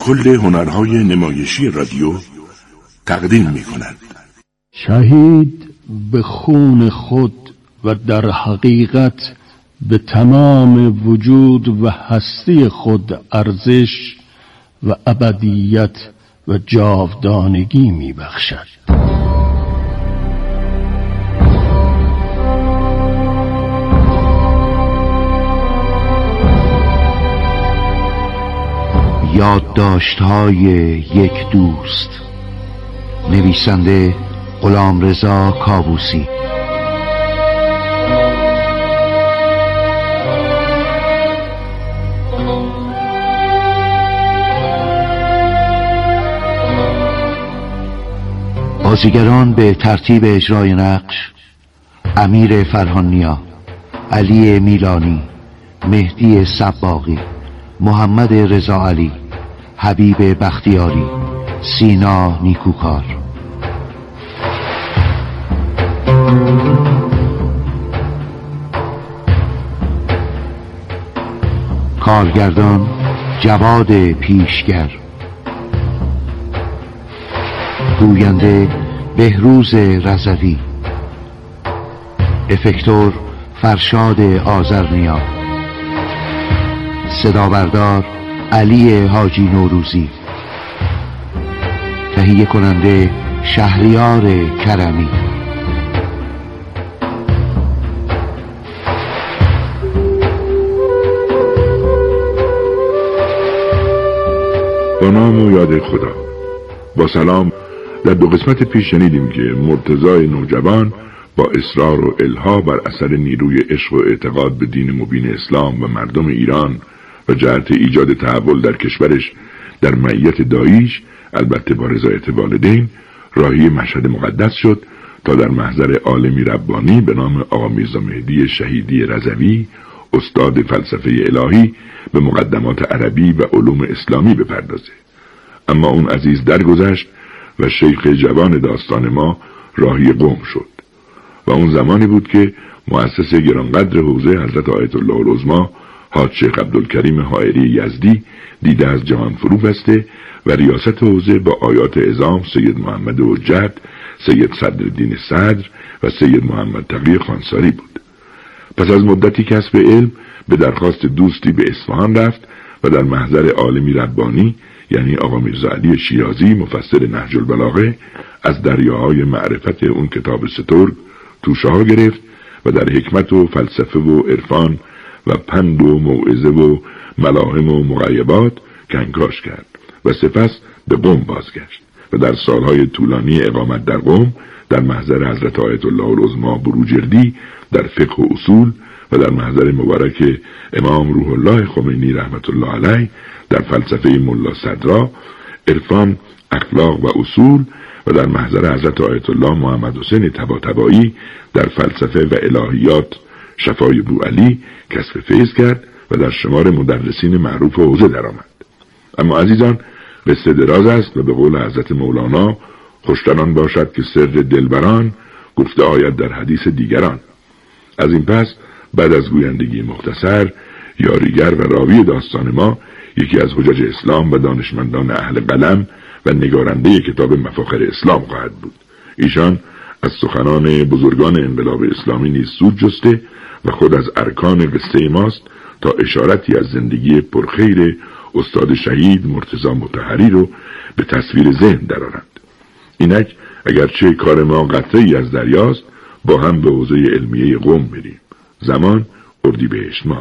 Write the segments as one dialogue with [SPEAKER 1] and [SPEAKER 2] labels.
[SPEAKER 1] کل هنرهای نمایشی رادیو تقدیم می‌کند.
[SPEAKER 2] شهید به خون خود و در حقیقت به تمام وجود و هستی خود ارزش و ابدیت و جاودانگی می‌بخشد.
[SPEAKER 3] یادداشت‌های یک دوست، نویسنده غلامرضا کاووسی. بازیگران به ترتیب اجرای نقش: امیر فرهانیا، علی میلانی، مهدی صباغی، محمد رضا علی، حبیب بختیاری، سینا نیکوکار. کارگردان جواد پیشگر، گوینده بهروز رضوی، افکتور فرشاد آذرنیا، صدابردار علی حاجی نوروزی، تهیه کننده شهریار کرمی.
[SPEAKER 1] با نام و یاد خدا. با سلام. در 2 قسمت پیش شنیدیم که مرتضی نوجوان با اصرار و الها بر اثر نیروی عشق و اعتقاد به دین مبین اسلام و مردم ایران و جهت ایجاد تحول در کشورش در معیت داییش، البته با رضایت والدین، راهی مشهد مقدس شد تا در محضر عالمی ربانی به نام آقا میرزا مهدی شهیدی رضوی، استاد فلسفه الهی، به مقدمات عربی و علوم اسلامی بپردازه. اما اون عزیز درگذشت و شیخ جوان داستان ما راهی قم شد و اون زمانی بود که مؤسس گرانقدر حوزه حضرت آیت الله العظمی حاج شیخ عبدالکریم حائری یزدی دیده از جهان فرو بسته و ریاست حوزه با آیات عظام سید محمد حجت، سید صدرالدین صدر و سید محمد تقی خانساری بود. پس از مدتی کسب علم به درخواست دوستی به اصفهان رفت و در محضر عالمی ربانی یعنی آقا میرزا علی شیرازی مفسر نهج البلاغه از دریاهای معرفت اون کتاب سترگ توشه ها گرفت و در حکمت و فلسفه و عرفان و پند و موعظه و ملاحم و مغیبات کنکاش کرد و سپس به قم بازگشت و در سالهای طولانی اقامت در قم در محضر حضرت آیت الله العظمی بروجردی در فقه و اصول و در محضر مبارک امام روح الله خمینی رحمت الله علیه در فلسفه ملا صدرا، عرفان، اخلاق و اصول و در محضر حضرت آیت الله محمد حسین طباطبایی در فلسفه و الهیات شفای بوعلی کسب فیض کرد و در شمار مدرسین معروف حوزه درآمد. اما عزیزان، قصه دراز است و به قول حضرت مولانا خوشتران باشد که سر دلبران گفته آید در حدیث دیگران. از این پس بعد از گویندگی مختصر، یاریگر و راوی داستان ما یکی از حجج اسلام و دانشمندان اهل قلم و نگارنده کتاب مفاخر اسلام خواهد بود. ایشان از سخنان بزرگان انقلاب اسلامی نیز سود جسته و خود از ارکان قصه ماست تا اشارتی از زندگی پرخیر استاد شهید مرتضی مطهری رو به تصویر ذهن درآورند. اینک اگرچه کار ما قطره‌ای از دریاست، با هم به حوزه علمیه قم بریم. زمان اردیبهشت ماه.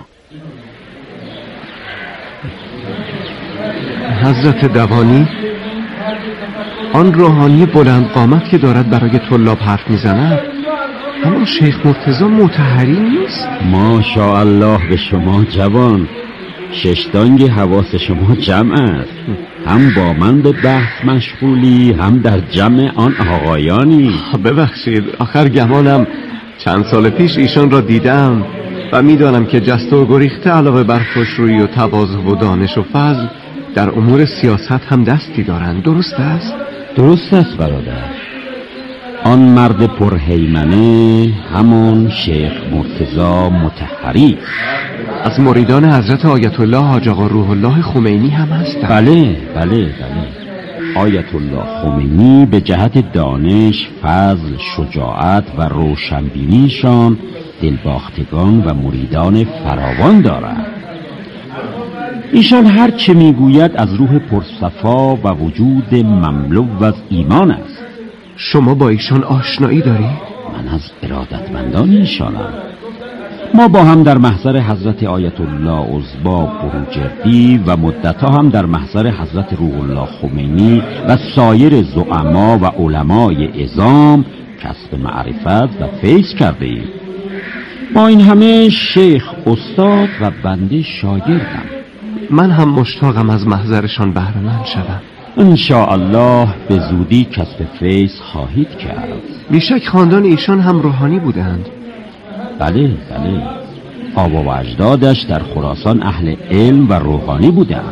[SPEAKER 4] حضرت دوانی، آن روحانی بلند قامت که دارد برای طلاب حرف میزند اما شیخ مرتضی مطهری نیست؟
[SPEAKER 5] ماشاءالله به شما جوان، ششتانگ حواس شما جمع است. هم با من به بحث مشغولی، هم در جمع آن آقایانی.
[SPEAKER 4] ببخشید، آخر گمانم چند سال پیش ایشان را دیدم و میدانم که جست و گریخته علاوه بر خوشرویی و تواضع و دانش و فضل در امور سیاست هم دستی دارند. درست است؟
[SPEAKER 5] درست است برادر. آن مرد پرهیمنه همون شیخ مرتضی مطهری.
[SPEAKER 4] از مریدان حضرت آیت الله حاج آقا روح الله خمینی هم هستند.
[SPEAKER 5] بله. آیت الله خمینی به جهت دانش، فضل، شجاعت و روشنبینیشان دلباختگان و مریدان فراوان دارند. ایشان هر چه میگوید از روح پرصفا و وجود مملو از ایمان است.
[SPEAKER 4] شما با ایشان آشنایی داری؟
[SPEAKER 5] من از ارادتمندان ایشانم. ما با هم در محضر حضرت آیت الله عظما بروجردی و مدتها هم در محضر حضرت روح الله خمینی و سایر زعما و علمای عظام کسب معرفت و فیض کرده ایم. با این همه شیخ استاد و بنده شاگردم.
[SPEAKER 4] من هم مشتاقم از محضرشان بهره مند شدم.
[SPEAKER 5] انشاءالله به زودی کسب فیض خواهید کرد.
[SPEAKER 4] بیشک خاندان ایشان هم روحانی بودند.
[SPEAKER 5] بله. آبا و اجدادش در خراسان اهل علم و روحانی بودند.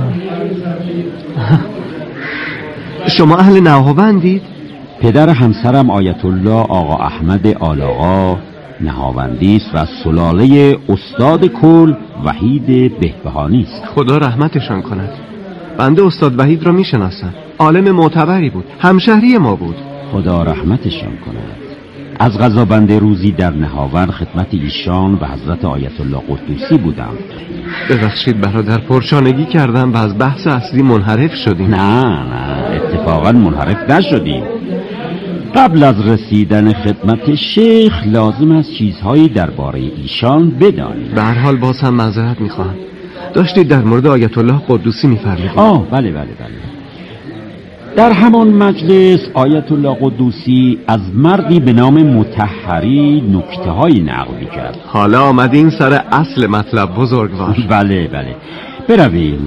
[SPEAKER 4] شما اهل نهاوندید؟
[SPEAKER 5] پدر همسرم آیت الله آقا احمد آلاغا نهاوندی است و از سلاله استاد کل وحید بهبهانی است.
[SPEAKER 4] خدا رحمتشان کند. بنده استاد وحید را میشناسم. عالم معتبری بود، همشهری ما بود.
[SPEAKER 5] خدا رحمتشان کند. از قضا بنده روزی در نهاوند خدمت ایشان و حضرت آیت الله قدوسی بودم.
[SPEAKER 4] ببخشید برادر، پرشانگی کردم و از بحث اصلی منحرف شدیم.
[SPEAKER 5] نه اتفاقا منحرف نشدیم. قبل از رسیدن خدمت شیخ لازم است چیزهایی درباره ایشان بدانیم.
[SPEAKER 4] به هر حال باز هم معذرت میخواهم. داشتید در مورد آیت الله قدوسی میفرمایید.
[SPEAKER 5] بله. در همان مجلس آیت الله قدوسی از مردی به نام مطهری نکته‌هایی نقل می‌کرد.
[SPEAKER 4] حالا آمدین سر اصل مطلب بزرگوار.
[SPEAKER 5] بله. برویم.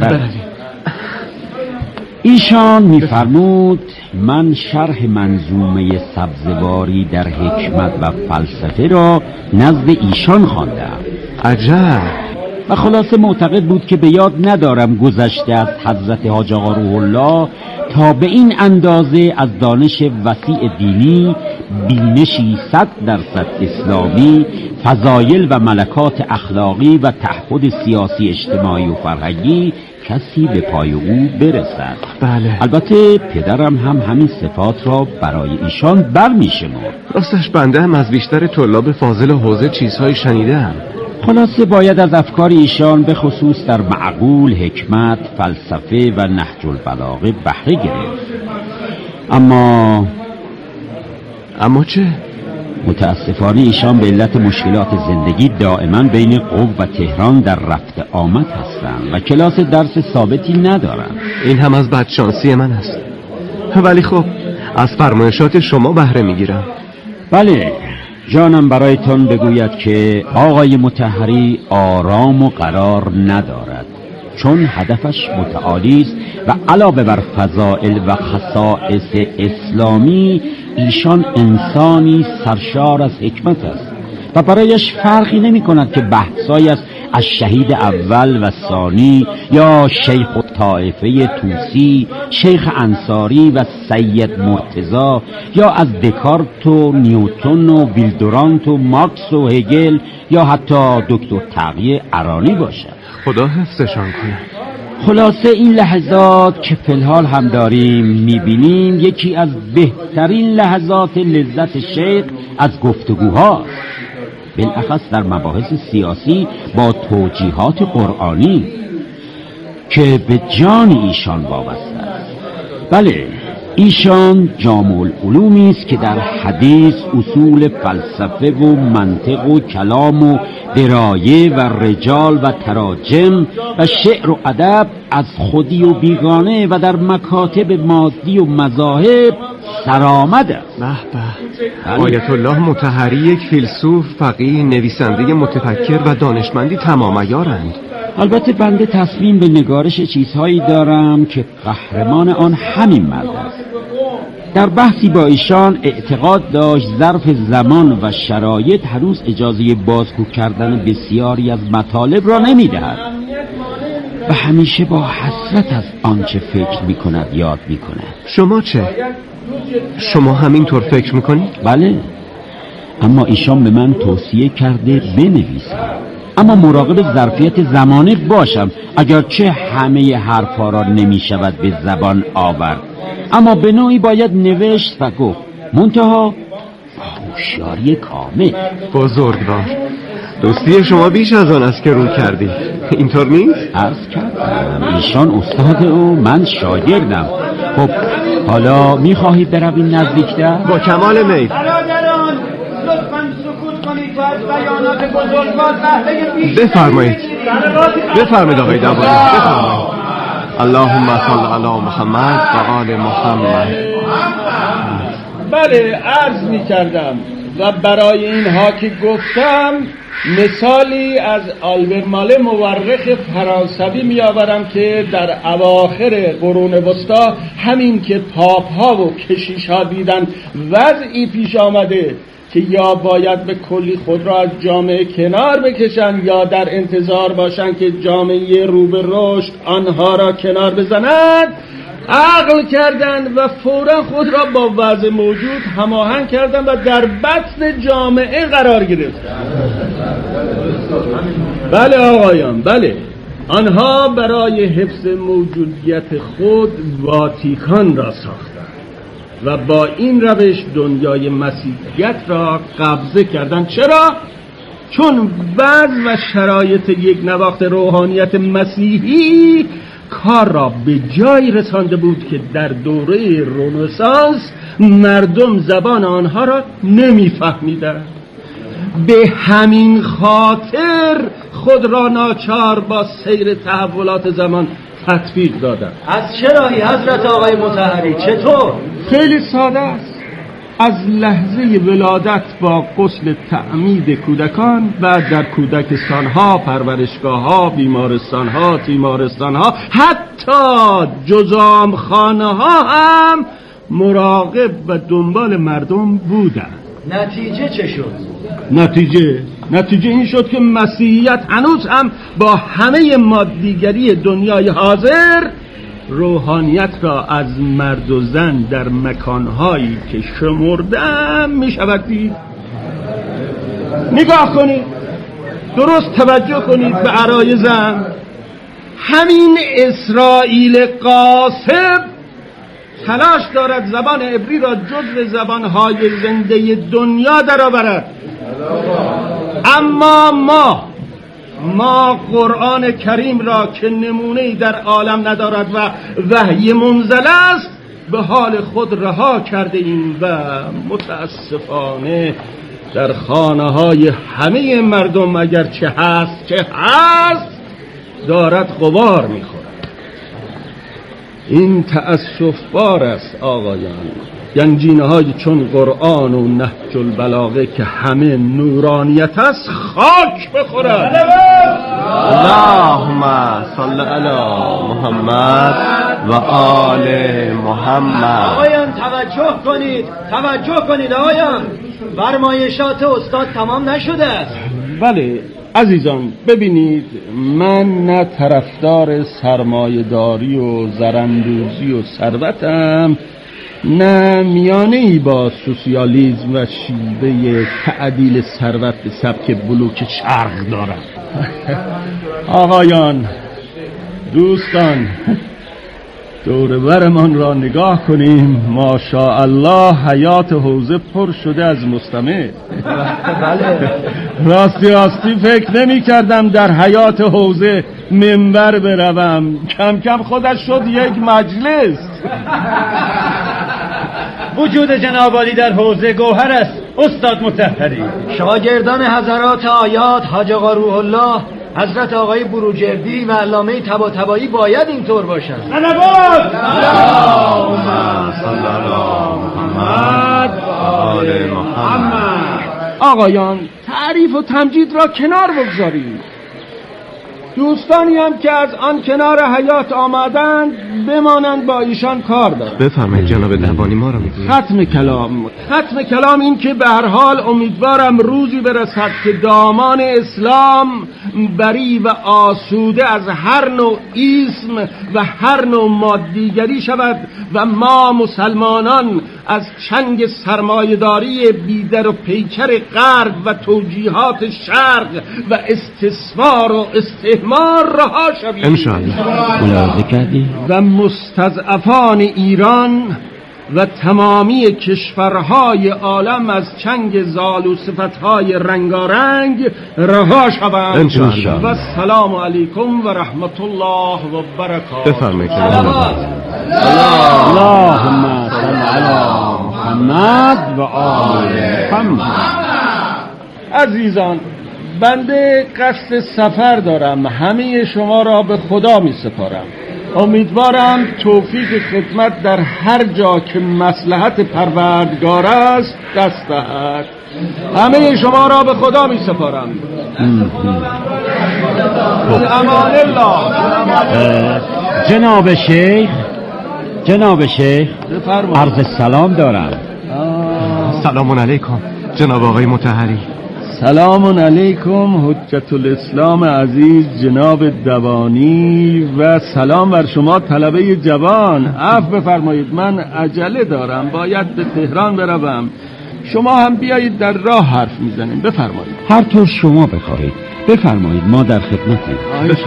[SPEAKER 5] ایشان می‌فرمود من شرح منظومه سبزواری در حکمت و فلسفه را نزد ایشان خواندم.
[SPEAKER 4] عجب.
[SPEAKER 5] و خلاصه معتقد بود که به یاد ندارم گذشته از حضرت حاج آقا روح الله تا به این اندازه از دانش وسیع دینی، بینشی 100% اسلامی، فضایل و ملکات اخلاقی و تعهد سیاسی اجتماعی و فرهنگی کسی به پای او برسد.
[SPEAKER 4] بله.
[SPEAKER 5] البته پدرم هم همین صفات را برای ایشان برمی‌شمرد.
[SPEAKER 4] راستش بنده هم از بیشتر طلاب فاضل حوزه چیزهایی شنیدم.
[SPEAKER 5] خلاصه باید از افکار ایشان به خصوص در معقول، حکمت، فلسفه و نهج البلاغه بهره گرفت. اما
[SPEAKER 4] چه؟
[SPEAKER 5] متاسفانه ایشان به علت مشکلات زندگی دائما بین قم و تهران در رفت آمد هستند و کلاس درس ثابتی ندارند.
[SPEAKER 4] این هم از بدشانسی من است. ولی خب از فرمایشات شما بهره میگیرم.
[SPEAKER 5] بله، جانم برایتان بگوید که آقای مطهری آرام و قرار ندارد، چون هدفش متعالی است و علاوه بر فضائل و خصائص اسلامی ایشان انسانی سرشار از حکمت است و برایش فرقی نمی کند که بحثای است از شهید اول و ثانی یا شیخ الطائفه توسی، شیخ انصاری و سید مرتضی، یا از دکارت و نیوتن و ویلدورانت و مارکس و هگل، یا حتی دکتر تقی ارانی باشد.
[SPEAKER 4] خدا حفظشان کنه.
[SPEAKER 5] خلاصه این لحظات که فی‌الحال هم داریم میبینیم یکی از بهترین لحظات لذت شیخ از گفتگوهاست، بالاخص در مباحث سیاسی با توجیهات قرآنی که به جان ایشان وابسته است. بله، ایشان جامع العلومی است که در حدیث، اصول فلسفه و منطق و کلام و درایه و رجال و تراجم و شعر و ادب از خودی و بیگانه و در مکاتب مادی و مذاهب سرآمد است.
[SPEAKER 4] به آیت الله مطهری یک فیلسوف، فقیه، نویسنده متفکر و دانشمندی تمام عیارند.
[SPEAKER 5] البته بنده تصمیم به نگارش چیزهایی دارم که قهرمان آن همین مرد است. در بحثی با ایشان اعتقاد داشت ظرف زمان و شرایط هنوز اجازه بازگو کردن بسیاری از مطالب را نمی‌دهد. و همیشه با حسرت از آنچه فکر میکند یاد میکند.
[SPEAKER 4] شما چه؟ شما همینطور فکر میکنید؟
[SPEAKER 5] بله، اما ایشان به من توصیه کرده بنویسم، اما مراقب ظرفیت زمانه باشم، اگرچه همه حرفا را نمیشود به زبان آورد، اما به نوعی باید نوشت و گفت، منتها هوشیاری کامل.
[SPEAKER 4] بزرگوار، دوستی شما بیش از آن است که رو کردی، اینطور نیست؟
[SPEAKER 5] عرض کردم ایشان استاد او، من شاگردم. خب حالا میخواهید برویم نزدیکتر؟
[SPEAKER 4] با کمال میل.
[SPEAKER 6] برادران لطفاً سکوت کنید تا از بیانات بزرگوار بهره بیشتری
[SPEAKER 4] بفرمایید. بفرمایید آقای دوایی، بفرمایید. اللهم صل علی محمد و آل محمد.
[SPEAKER 2] بله، عرض می کردم و برای اینها که گفتم مثالی از آلبرماله مورخ فرانسوی می آورم که در اواخر قرون وسطا همین که پاپ ها و کشیش ها دیدن وضعی پیش آمده که یا باید به کلی خود را از جامعه کنار بکشن یا در انتظار باشن که جامعه رو به رشد آنها را کنار بزند، عقل کردند و فورا خود را با وضع موجود هماهنگ کردند و در بطن جامعه قرار گرفتند. بله آقایان، بله، آنها برای حفظ موجودیت خود واتیکان را ساختند و با این روش دنیای مسیحیت را قبضه کردند. چرا؟ چون وضع و شرایط یک نواخت روحانیت مسیحی کار را به جایی رسانده بود که در دوره رنسانس مردم زبان آنها را نمیفهمیدند. به همین خاطر خود را ناچار با سیر تحولات زمان تطبیق دادند.
[SPEAKER 6] از چه راهی حضرت آقای مطهری؟ چطور؟
[SPEAKER 2] خیلی ساده است. از لحظه ولادت با غسل تعمید کودکان و در کودکستان‌ها، پرورشگاه‌ها، بیمارستان‌ها، تیمارستان‌ها، حتی جزامخانه‌ها هم مراقب و دنبال مردم بودند.
[SPEAKER 6] نتیجه چه شد؟
[SPEAKER 2] نتیجه این شد که مسیحیت هنوز هم با همه مادیگری دنیای حاضر روحانیت را از مرد و زن در مکانهایی که شمردم می شود دید. نگاه کنید، درست توجه کنید به عرایزم. همین اسرائیل قاصب تلاش دارد زبان عبری را جزو زبانهای زنده دنیا درآورد، اما ما قرآن کریم را که نمونه‌ای در عالم ندارد و وحی منزل است به حال خود رها کرده ایم و متاسفانه در خانه‌های همه مردم اگر چه هست دارد غبار می‌خورد. این تأسف بار است آقایان. گنجینه‌های چون قرآن و نهج البلاغه که همه نورانیت است خاک بخورد.
[SPEAKER 4] اللهم صل علی محمد و آل محمد.
[SPEAKER 6] آقایان توجه کنید آقایان، فرمایشات استاد تمام نشده است.
[SPEAKER 2] بله عزیزان، ببینید، من نه طرفدار سرمایه‌داری و زراندوزی و ثروتم، نه میانه‌ای با سوسیالیسم و شیوه تعدیل ثروت به سبک بلوک شرق دارم. آقایان، دوستان، دور برمان را نگاه کنیم. ماشاءالله حیات حوزه پر شده از مستمع. راستی فکر نمی کردم در حیات حوزه منبر بروم. کم کم خودش شد یک مجلس.
[SPEAKER 6] وجود جناب عالی در حوزه گوهر است استاد مطهری. شاگردان حضرات آیات حاج آقا روح الله، حضرت آقای بروجردی و علامه طباطبایی باید اینطور باشند.
[SPEAKER 2] صلوات
[SPEAKER 4] اللهم صل علی محمد و آل محمد.
[SPEAKER 2] آقایان، تعریف و تمجید را کنار بگذاریم. دوستانی هم که از آن کنار حیات آمدند بمانند با ایشان کار دارند.
[SPEAKER 4] بفرمایید جناب دوانی، ما را میگویید.
[SPEAKER 2] ختم کلام این که به هر حال امیدوارم روزی برسد که دامان اسلام بری و آسوده از هر نوع ایسم و هر نوع مادیگری شود و ما مسلمانان از چنگ سرمایه‌داری بیدر و پیکر غرب و توجیهات شرق و استثمار و استعمار رها شویم
[SPEAKER 5] انشاءالله.
[SPEAKER 2] و مستضعفان ایران و تمامی کشورهای عالم از چنگ زال و صفتهای رنگارنگ رها شوند
[SPEAKER 4] انشاءالله.
[SPEAKER 2] و السلام علیکم و رحمت الله و برکاته.
[SPEAKER 4] بفرمایید.
[SPEAKER 5] اللهم صل علی محمد و آل محمد.
[SPEAKER 2] عزیزان، بنده قصد سفر دارم، همه شما را به خدا می سپارم. امیدوارم توفیق خدمت در هر جا که مصلحت پروردگار است دست دهد. همه شما را به خدا می سپارم. امان الله.
[SPEAKER 5] جناب شیخ عرض سلام دارم.
[SPEAKER 4] سلام علیکم جناب آقای مطهری.
[SPEAKER 2] سلام علیکم حجت الاسلام عزیز جناب دوانی و سلام بر شما طلبه جوان. عفو بفرمایید، من عجله دارم، باید به تهران بروم. شما هم بیایید در راه حرف میزنیم. بفرمایید.
[SPEAKER 5] هر طور شما بخواهید بفرمایید، ما در خدمتیم.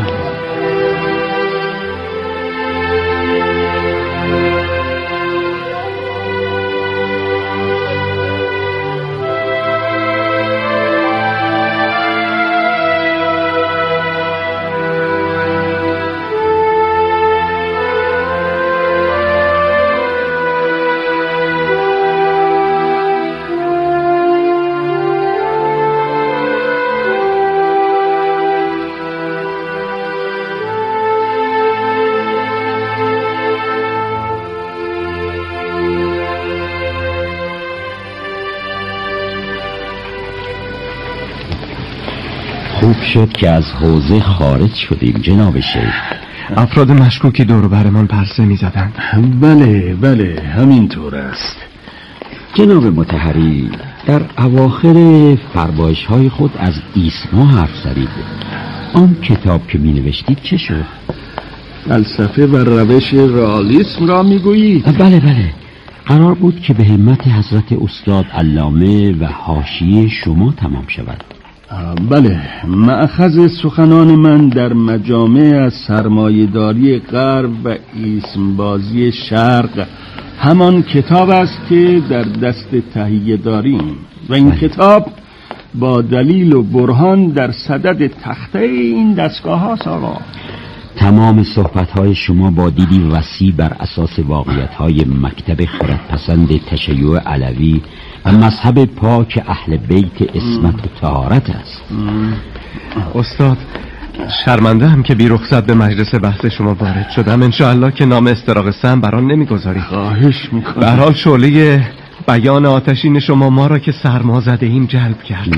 [SPEAKER 5] خوب شد که از حوزه خارج شدیم جناب شیخ.
[SPEAKER 4] افراد مشکوکی دور و برمان پرسه می زدند.
[SPEAKER 2] بله همینطور است.
[SPEAKER 5] جناب مطهری، در اواخر فرمایش های خود از ایسما حرف زدید. آن کتاب که می نوشتید چه شد؟
[SPEAKER 2] فلسفه و روش رئالیسم را می گویید؟
[SPEAKER 5] بله قرار بود که به همت حضرت استاد علامه و حاشیه شما تمام شود.
[SPEAKER 2] بله، مأخذ سخنان من در مجامع از سرمایه‌داری غرب و ایسمبازی شرق همان کتاب است که در دست تهیه داریم و این کتاب با دلیل و برهان در صدد تخته این دستگاه هاست. آقا
[SPEAKER 5] تمام صحبت‌های شما با دیدی وسیع بر اساس واقعیت‌های مکتب خردپسند تشیع علوی و مذهب پاک اهل بیت عصمت و طهارت است.
[SPEAKER 4] استاد، شرمنده هم که بی رخصت به مجلس بحث شما وارد شدم. انشاءالله که نام استراق سم بران نمیگذاری.
[SPEAKER 2] خواهش میکنم.
[SPEAKER 4] به هر حال شعله بیان آتشین شما ما را که سرما زده ایم جلب کرد.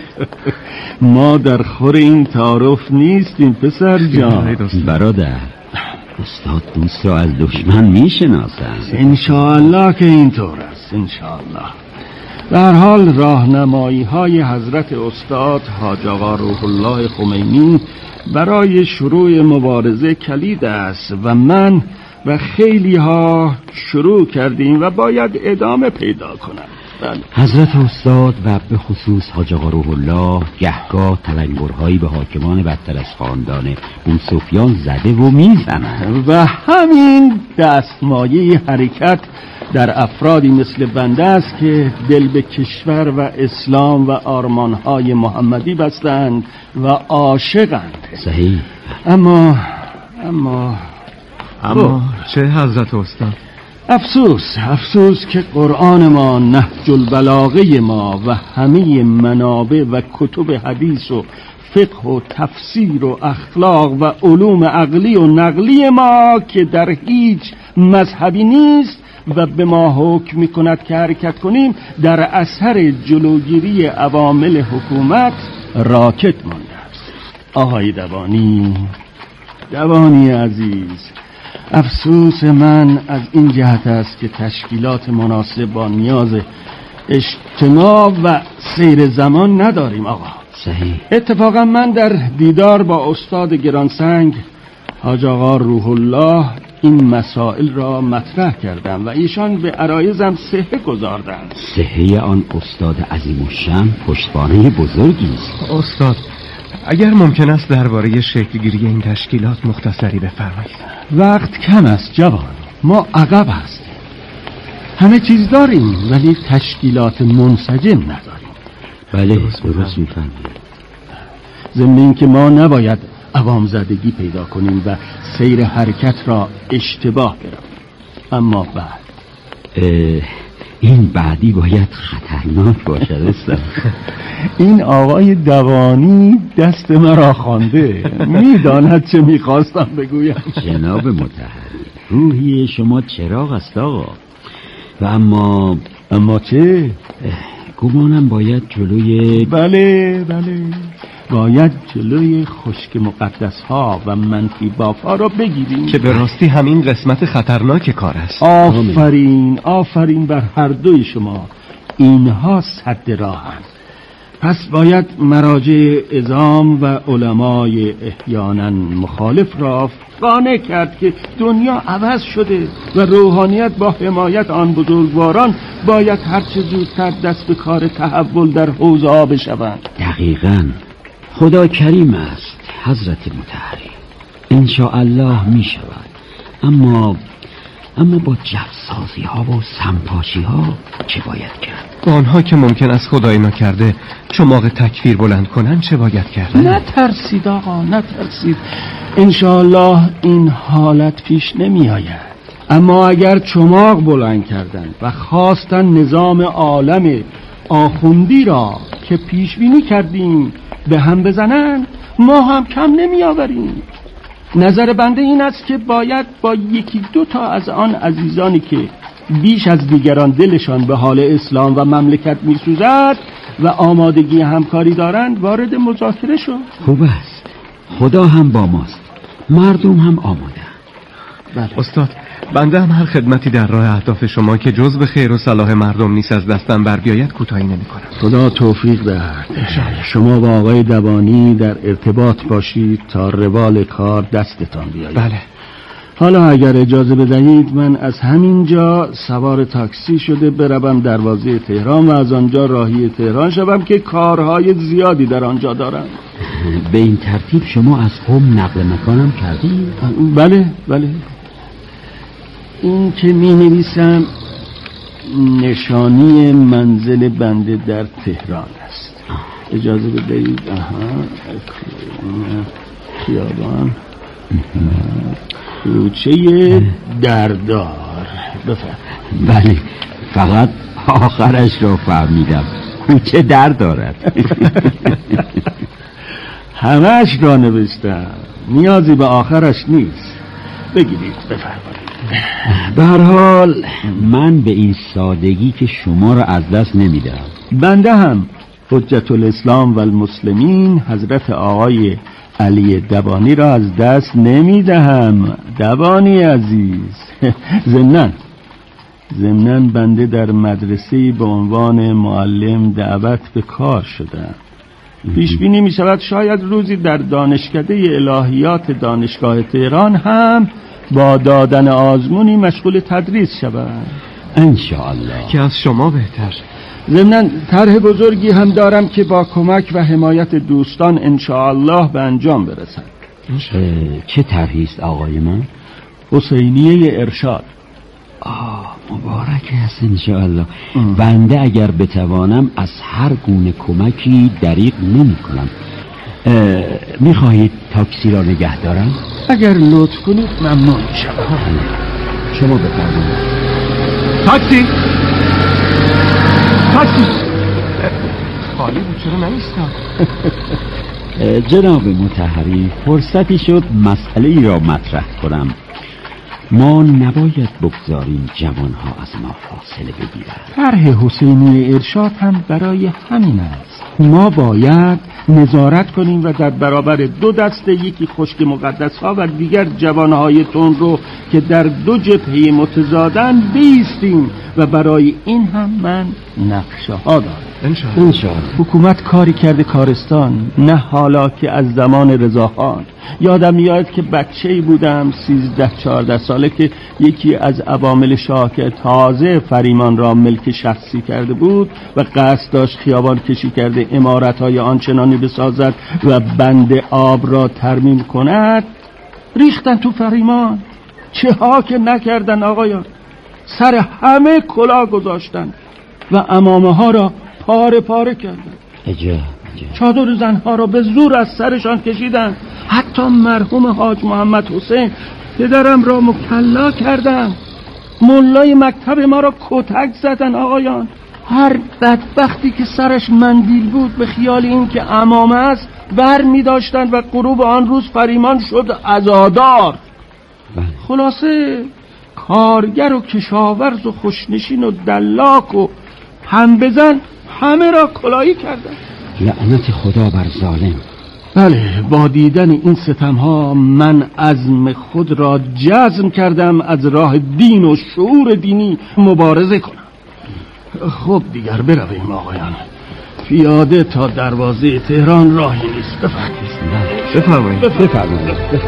[SPEAKER 2] ما در خور این تعارف نیستیم پسر جان.
[SPEAKER 5] برادر، استاد دوست را از دشمن میشناسند.
[SPEAKER 2] انشاءالله که اینطور است. انشاءالله. در حال راهنمایی های حضرت استاد حاج آقا روح الله خمینی برای شروع مبارزه کلید است و من و خیلی ها شروع کردیم و باید ادامه پیدا کنم.
[SPEAKER 5] حضرت استاد و به خصوص حاج آقا روح الله گهگاه تلنگرهایی به حاکمان بدتر از خاندان اون سفیان زده و میزنند
[SPEAKER 2] و همین دستمایه حرکت در افرادی مثل بنده است که دل به کشور و اسلام و آرمانهای محمدی بستند و عاشقند.
[SPEAKER 5] صحیح.
[SPEAKER 2] اما
[SPEAKER 4] چه حضرت استاد؟
[SPEAKER 2] افسوس که قرآن ما، نهج البلاغه ما و همه منابع و کتب حدیث و فقه و تفسیر و اخلاق و علوم عقلی و نقلی ما که در هیچ مذهبی نیست و به ما حکم می‌کند که حرکت کنیم، در اثر جلوگیری عوامل حکومت راکت مانده است. آقای دوانی عزیز، افسوس من از این جهت است که تشکیلات مناسب با نیاز اجتماع و سیر زمان نداریم آقا.
[SPEAKER 5] صحیح.
[SPEAKER 2] اتفاقا من در دیدار با استاد گرانسنگ حاج آقا روح الله این مسائل را مطرح کردم و ایشان به عرایزم صحه گذاردند.
[SPEAKER 5] صحه آن استاد عظیم الشأن پشتوانه بزرگی است.
[SPEAKER 4] استاد، اگر ممکن است درباره شکلگیری این تشکیلات مختصری بفرمایید.
[SPEAKER 2] وقت کم است جوان، ما عقب هستیم. همه چیز داریم ولی تشکیلات منسجم نداریم.
[SPEAKER 5] بله درست می‌فرمایید.
[SPEAKER 2] ضمن اینکه ما نباید عوام زدگی پیدا کنیم و سیر حرکت را اشتباه بریم. اما بعد
[SPEAKER 5] این بعدی باید خطرناک باشد استاد.
[SPEAKER 2] این آقای دوانی دست مرا خوانده، میداند چه میخواستم بگویم.
[SPEAKER 5] جناب مطهری، روحی شما چراغ است آقا. و اما چه؟ گمانم باید جلوی
[SPEAKER 2] بله باید جلوی خشک مقدس ها و منفی بافا را بگیریم
[SPEAKER 4] که به راستی همین قسمت خطرناک کار است.
[SPEAKER 2] آفرین بر هر دوی شما. اینها سد راهند. پس باید مراجع عظام و علمای احیانا مخالف را قانع کرد که دنیا عوض شده و روحانیت با حمایت آن بزرگواران باید هرچه زودتر دست به کار تحول در حوض آب شوند.
[SPEAKER 5] دقیقاً. خدا کریم است حضرت مطهری، انشاءالله می شود. اما با جفسازی ها و سمپاشی ها چه باید کرد؟
[SPEAKER 4] با آنها که ممکن است خدای نکرده چماق تکفیر بلند کنن چه باید کرد؟
[SPEAKER 2] نترسید آقا، نترسید. انشاءالله این حالت پیش نمی آید. اما اگر چماق بلند کردن و خواستن نظام عالم آخوندی را که پیش بینی کردیم به هم بزنن، ما هم کم نمی آوریم. نظر بنده این است که باید با یکی دو تا از آن عزیزانی که بیش از دیگران دلشان به حال اسلام و مملکت می سوزد و آمادگی همکاری دارند وارد مذاکره شد.
[SPEAKER 5] خوب است. خدا هم با ماست، مردم هم آماده.
[SPEAKER 2] بله.
[SPEAKER 4] استاد، بنده هم هر خدمتی در راه اهداف شما که جز به خیر و صلاح مردم نیست از دستم بر بیاید کوتاهی نمی کنم.
[SPEAKER 2] خدا توفیق دهد. شما با آقای دوانی در ارتباط باشید تا روال کار دستتان بیاید.
[SPEAKER 4] بله.
[SPEAKER 2] حالا اگر اجازه بدهید من از همینجا سوار تاکسی شده بروم دروازه تهران و از آنجا راهی تهران شوم که کارهای زیادی در آنجا دارم.
[SPEAKER 5] به این ترتیب شما از قم نقل مکانم کردید؟
[SPEAKER 2] بله. این که می نویسم نشانی منزل بنده در تهران است. اجازه بدهید. خیابان کوچه دردار.
[SPEAKER 5] بفرمایید. بله، فقط آخرش رو فهمیدم. کوچه در دارد.
[SPEAKER 2] همش را نوشتم، نیازی به آخرش نیست. بگیرید بفرمایید.
[SPEAKER 5] به هر حال من به این سادگی که شما را از دست نمیدم.
[SPEAKER 2] بنده هم حجت الاسلام و المسلمین حضرت آقای علی دوانی را از دست نمیدهم. دوانی عزیز، ضمناً بنده در مدرسه به عنوان معلم دعوت به کار شدم. پیش بینی می شود شاید روزی در دانشکده الهیات دانشگاه تهران هم با دادن آزمونی مشغول تدریس شود.
[SPEAKER 5] انشاءالله.
[SPEAKER 4] که از شما بهتر.
[SPEAKER 2] ضمناً طرح بزرگی هم دارم که با کمک و حمایت دوستان انشاءالله به انجام برسد.
[SPEAKER 5] چه طرحی است آقای من؟
[SPEAKER 2] حسینیه ارشاد.
[SPEAKER 5] مبارک است انشاءالله. بنده اگر بتوانم از هر گونه کمکی دریغ نمی کنم. میخواهید تاکسی را نگه دارم؟
[SPEAKER 2] اگر لطف کنید ممنون میشم.
[SPEAKER 5] شما بفرمایید.
[SPEAKER 4] تاکسی خالی بود، چرا نمیستم؟
[SPEAKER 5] جناب مطهری، فرصتی شد مسئله ای را مطرح کنم. ما نباید بگذاریم جوانها از ما فاصله بگیرند.
[SPEAKER 2] طرح حسینی ارشاد هم برای همین است. ما باید نظارت کنیم و در برابر دو دسته، یکی خشک مقدس ها و دیگر جوانهای تون رو که در دو جبهه متضادن بیستیم و برای این هم من نقشه ها دارم.
[SPEAKER 5] انشاءالله.
[SPEAKER 2] حکومت کاری کرده کارستان، نه حالا که از زمان رضاخان. یادم میاد که بچه‌ای بودم 13-14 ساله که یکی از عوامل شاه که تازه فریمان را ملک شخصی کرده بود و قصد داشت خیابان کشی کرده عمارت‌های آنچنانی بسازد و بند آب را ترمیم کند، ریختن تو فریمان. چه ها که نکردن آقایان، سر همه کلاه گذاشتن و عمامه ها را پاره پاره کردن. چادر زنها را به زور از سرشان کشیدن. حتی مرحوم حاج محمد حسین پدرم را مکلا کردن. ملای مکتب ما را کتک زدن آقایان. هر بدبختی که سرش مندیل بود به خیال این که عمامه است بر می داشتن و غروب آن روز فریمان شد عزادار. خلاصه کارگر و کشاورز و خوشنشین و دلاک و هم بزن همه را کلایی کردن.
[SPEAKER 5] لعنت خدا بر ظالم.
[SPEAKER 2] بله، با دیدن این ستمها من عزم خود را جزم کردم از راه دین و شعور دینی مبارزه کنم. خب دیگر برویم آقایان. پیاده تا دروازه تهران راهی نیست. بفرمایید.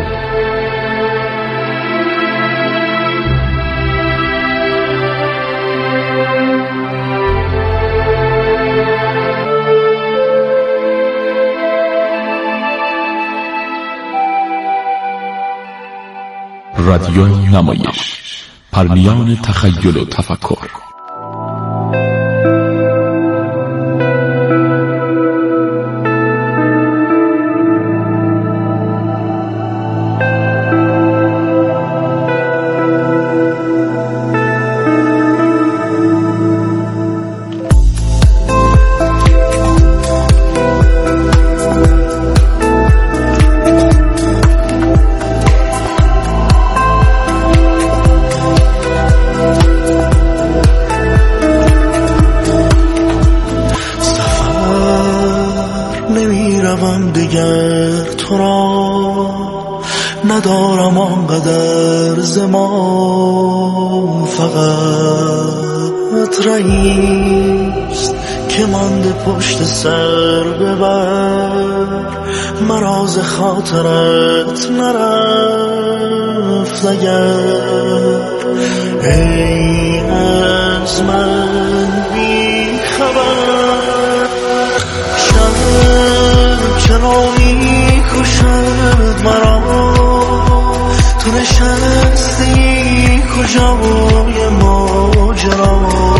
[SPEAKER 7] رادیو نمایش، پرمیان تخیل و تفکر.
[SPEAKER 8] ندارم آنقدر زمان، فقط رئیست که مانده پشت سر ببر، مراز خاطرت نرفت اگر ای از من بی خبر. شب چرا می کشد مرا، تو نشستی کجای ماجرا،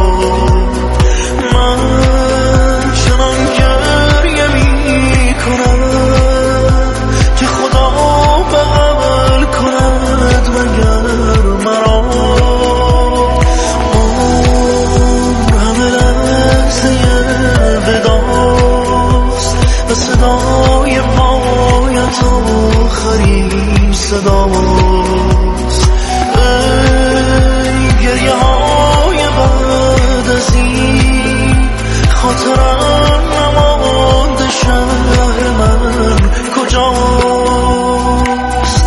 [SPEAKER 8] من چنان گریه می کنم که خدا بغل کند مگر مرا. عمر همه لحظه وداست و صدای پایت آخرین صداست. ای گریه های بعد از این خاطرم نمانده، شهر من کجاست؟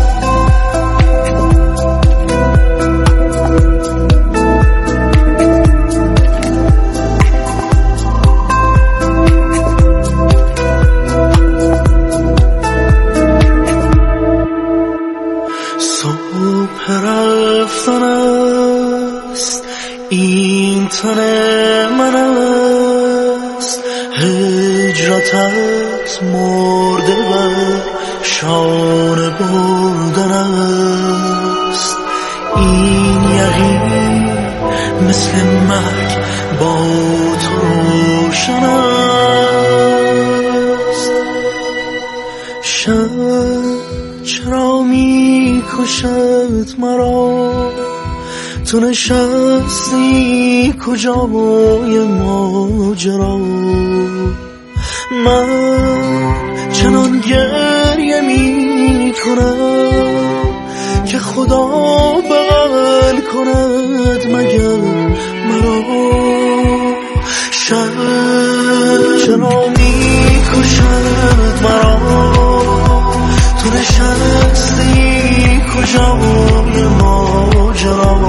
[SPEAKER 8] رفتن است این تن من است، هجرتت مرده بر شانه بردن است. این یقین مثل مرگ با تو روشن است. شب چرا می کشد مرا، تو نشستی کجای ماجرا، من چنان گریه می کنم که خدا بغل کند مگر مرا چرا میکشد مرا تو نشستی کجای ماجرا